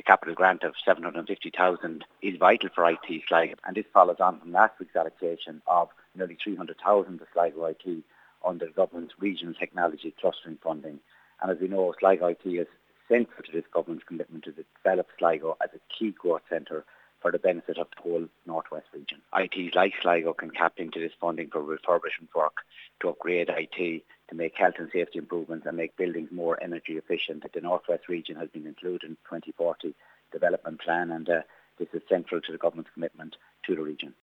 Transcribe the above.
capital grant of 750,000 is vital for IT Sligo, and this follows on from last week's allocation of nearly 300,000 to Sligo IT under the government's regional technology clustering funding. And as we know, Sligo IT is central to this government's commitment to develop Sligo as a key growth centre for the benefit of the whole northwest region. ITs like Sligo can tap into this funding for refurbishment work to upgrade IT, to make health and safety improvements and make buildings more energy efficient. The northwest region has been included in the 2040 development plan, and this is central to the government's commitment to the region.